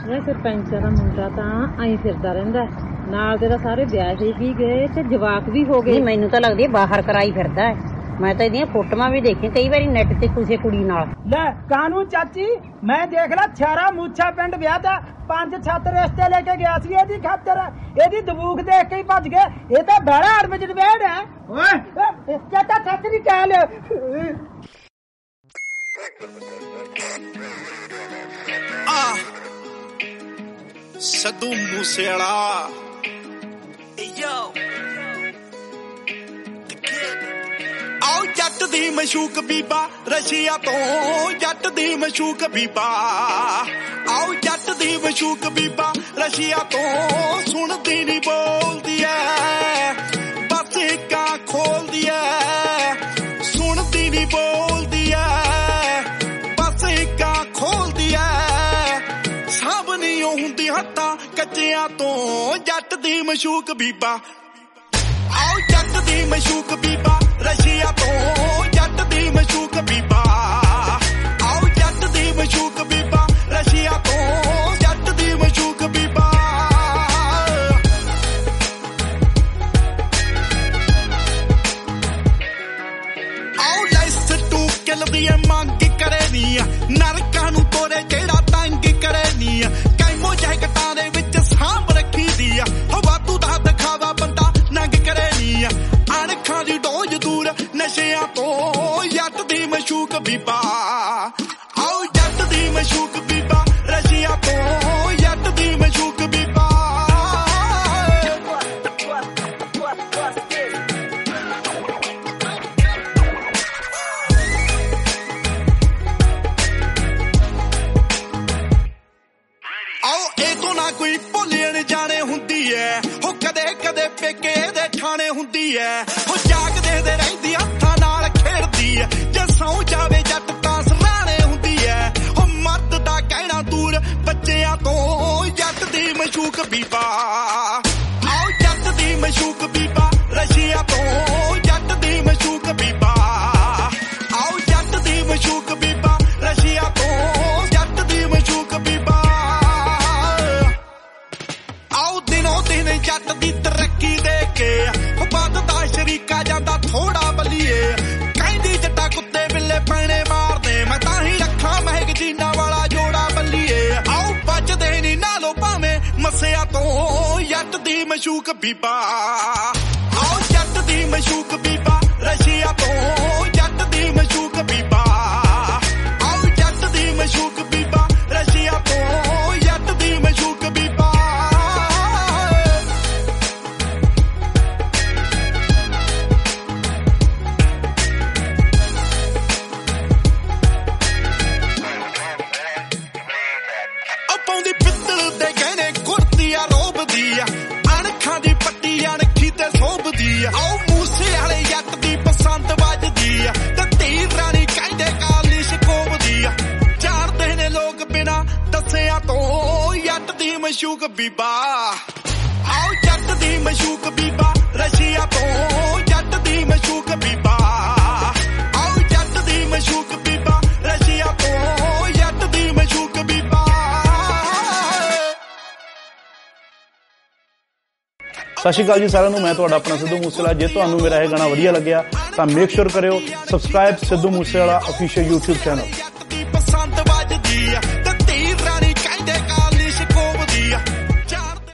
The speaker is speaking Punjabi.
ਇਹ ਸਰਪੰਚਾਂ ਦਾ ਮੁੰਡਾ ਤਾਂ ਆਈ ਫਿਰਦਾ ਰਹਿੰਦਾ ਨਾਲ ਦੇ ਤਾਂ ਸਾਰੇ ਵਿਆਹ ਵੀ ਗਏ ਤੇ ਜਵਾਕ ਵੀ ਹੋ ਗਏ। ਮੈਨੂੰ ਤਾਂ ਲੱਗਦੀ ਬਾਹਰ ਕਰਾਈ ਫਿਰਦਾ ਮੈਂ ਤਾਂ ਇਹਦੀਆਂ ਫੋਟੋਆਂ ਵੀ ਦੇਖੀਆਂ ਕਈ ਵਾਰੀ ਨੈਟ ਤੇ ਕਿਸੇ ਕੁੜੀ ਨਾਲ। ਲੈ ਕਾਨੂੰ ਚਾਚੀ ਮੈਂ ਦੇਖ ਲਾ ਛਾਰਾ ਮੂਛਾ ਪਿੰਡ ਵਿਆਹ ਦਾ 5-7 ਰਿਸ਼ਤੇ ਲੈ ਕੇ ਗਿਆ ਸੀ ਇਹਦੀ ਖਾਤਰ ਇਹਦੀ ਦਬੂਖ ਦੇਖ ਕੇ ਹੀ ਭੱਜ ਗਏ। ਇਹ ਤਾਂ ਬੜਾ ਅਰਬਜਟ ਵੇੜ ਹੈ ਓਏ ਚਾਚਾ ਸੱਚ ਨਹੀਂ ਕਹਿ ਲਿਆ। ਸਿੱਧੂ ਮੂਸੇਵਾਲਾ ਆਓ ਜੱਟ ਦੀ ਮਸ਼ੂਕ ਬੀਬਾ ਰਸ਼ੀਆ ਤੋਂ ਜੱਟ ਦੀ ਮਸ਼ੂਕ ਬੀਬਾ ਆਓ ਜੱਟ ਦੀ ਮਸ਼ੂਕ ਬੀਬਾ ਰਸ਼ੀਆ ਤੋਂ ਸੁਣਦੀ ਨਹੀਂ ਬੋਲਦੀ ਐ ਬਸ ਇੱਕਾਂ ਖੋਲਦੀ ਐ ਸੁਣਦੀ ਨਹੀਂ ਬੋਲਦੀ ਐ ਬਸ ਇੱਕਾਂ ਖੋਲਦੀ ਐ ਸਭ ਨਹੀਂ ਹੁੰਦੀ ਹੱਥਾਂ ਕੱਚਿਆਂ ਤੋਂ ਜੱਟ ਦੀ ਮਸ਼ੂਕ ਬੀਬਾ ਆਓ ਜੱਟ ਦੀ ਮਸ਼ੂਕ ਬੀਬਾ ਰਸ਼ੀਆ ਤੋਂ ਜੱਟ ਦੀ ਮਸ਼ੂਕ ਬੀਬਾ ਆਓ ਜੱਟ ਦੀ ਮਸ਼ੂਕ ਬੀਬਾ ਰਸ਼ੀਆ ਤੋਂ ਜੱਟ ਦੀ ਮਸ਼ੂਕ ਬੀਬਾ ਆਓ ਲੈਸ ਟੂ ਕਿਲ ਦੀ ਮੰਗ ਕਰੇ ਨੀ ਨਰਕਾਂ ਨੂੰ ਤੋਰੇ ਜਿਹੜਾ ਤੰਗ ਕਰੇ ਨੀ ਕੈਮੋ ਜੈਕਟਾਂ ਦੇ ਵਿੱਚ ਸਾਂਭ ਰੱਖੀ ਦੀ ਹਵਾ ਤੂੰ ਦਾ ਦਿਖਾਵਾ ਬੰਦਾ ਨੰਗ ਕਰੇ ਨੀ ਅਣਖਾਂ ਦੀ ਡੋਜ ਦੂਰ ਨਸ਼ਿਆਂ ਤੋਂ ਜੱਟ ਦੀ ਮਸ਼ੂਕ ਬੀਬਾ ਆਓ ਜੱਟ ਦੀ ਮਸ਼ੂਕ ਬੀਬਾ ਰਸ਼ੀਆ ਤੋਂ ਜੱਟ ਦੀ ਮਸ਼ੂਕ ਬੀਬਾ ਆਓ ਇਹ ਤੋਂ ਨਾ ਕੋਈ ਭੁੱਲਣ ਜਾਣੇ ਹੁੰਦੀ ਐ ਹੋ ਕਦੇ ਕਦੇ ਪੇਕੇ ਦੇ ਠਾਣੇ ਹੁੰਦੀ ਐ ਹੋ ਜਾਗਦੇ ਦੇ ਰਹਿੰਦੀ ਹੱਥਾਂ ਨਾਲ ਖੇਡਦੀ ਐ ਜੇ ਸੌ ਜਾਵੇ ਜੱਟ ਤਾਂ ਸਰਾਣੇ ਹੁੰਦੀ ਐ ਹੋ ਮਰਦ ਦਾ ਕਹਿਣਾ ਦੂਰ ਬੱਚਿਆਂ ਤੋਂ ਜੱਟ ਦੀ ਮਸ਼ੂਕ ਬੀਬਾ ਆਓ ਜੱਟ ਦੀ ਮਸ਼ੂਕ ਬੀਬਾ ਰਸ਼ੀਆ ਤੋਂ ਜੱਟ ਦੀ ਮਸ਼ੂਕ ਬੀਬਾ ਆਓ ਜੱਟ ਦੀ ਮਸ਼ੂਕ ਬੀਬਾ ਰਸ਼ੀਆ ਤੋਂ ਜੱਟ ਦੀ ਮਸ਼ੂਕ ਬੀਬਾ ਆਓ ਦਿਨੋਂ ਦਿਨ ਜੱਟ ਦੀ ਤਰੱਕੀ ਦੇ ਕੇ ਵੱਧਦਾ ਸ਼ਰੀਕਾ ਜਾਂਦਾ ਥੋੜਾ ਬੱਲੀਏ ਕਹਿੰਦੀ ਜੱਟਾ ਕੁੱਤੇ ਬਿੱਲੇ ਪੈਣੇ ਮਾਰਦੇ ਮੈਂ ਤਾਂ ਹੀ ਰੱਖਾਂ ਮਹਿਕ ਜੀਨਾ ਵਾਲਾ ਜੋੜਾ ਬੱਲੀਏ ਆਓ ਬਚਦੇ ਨੀ ਨਾਲੋਂ ਭਾਵੇਂ ਮੱਸਿਆ ਤੋਂ ਜੱਟ ਦੀ ਮਸ਼ੂਕ ਬੀਬਾ ਆਓ ਜੱਟ ਦੀ ਮਸ਼ੂਕ ਬੀਬਾ ਰਸ਼ੀਆ ਤੋਂ ਜੱਟ ਦੀ ਮਸ਼ੂਕ ਬੀਬਾ ਆਓ ਜੱਟ ਦੀ ਮਸ਼ੂਕ ਬੀਬਾ ਰਸ਼ੀਆ ਤੋਂ ਜੱਟ ਦੀ ਮਸ਼ੂਕ ਬੀਬਾ ਪਾਉਂਦੀ ਪਿੱਤਲ ਦੇ ਗਹਿਣੇ ਕੁਰਤੀ ਆ ਰੋਬਦੀ ਆ ਅਣਖਾਂ ਦੀ ਪੱਟੀ ਅਣਖੀ ਤੇ ਸੋਭਦੀ ਆ ਆਓ ਮੂਸੇ ਵਾਲੇ ਜੱਟ ਦੀ ਪਸੰਦ ਵੱਜਦੀ ਆ ਤੇ ਧੀ ਰਾਣੀ ਕਹਿੰਦੇ ਕਾਲੀ ਸ਼ਕੋਬਦੀ ਆ ਜਾਣਦੇ ਨੇ ਲੋਕ ਬਿਨਾ ਦੱਸਿਆ ਤੋਂ ਜੱਟ ਦੀ ਮਸ਼ੂਕ ਬੀਬਾ ਆਓ ਜੱਟ ਦੀ ਮਸ਼ੂਕ ਬੀਬਾ ਰਸ਼ੀਆ ਤੋਂ ਜੱਟ ਦੀ ਮਸ਼ੂਕ ਬੀਬਾ ਆਓ ਜੱਟ ਦੀ ਮਸ਼ੂਕ ਬੀਬਾ ਰਸ਼ੀਆ ਤੋਂ ਜੱਟ ਦੀ ਮਸ਼ੂਕ ਬੀਬਾ ਸਤਿ ਸ਼੍ਰੀ ਅਕਾਲ ਜੀ ਸਾਰਿਆਂ ਨੂੰ। ਮੈਂ ਤੁਹਾਡਾ ਆਪਣਾ ਸਿੱਧੂ ਮੂਸੇਵਾਲਾ। ਜੇ ਤੁਹਾਨੂੰ ਮੇਰਾ ਇਹ ਗਾਣਾ ਵਧੀਆ ਲੱਗਿਆ ਤਾਂ ਮੇਕ ਸ਼ੋਰ ਕਰਿਓ subscribe Sidhu Moosewala official YouTube channel.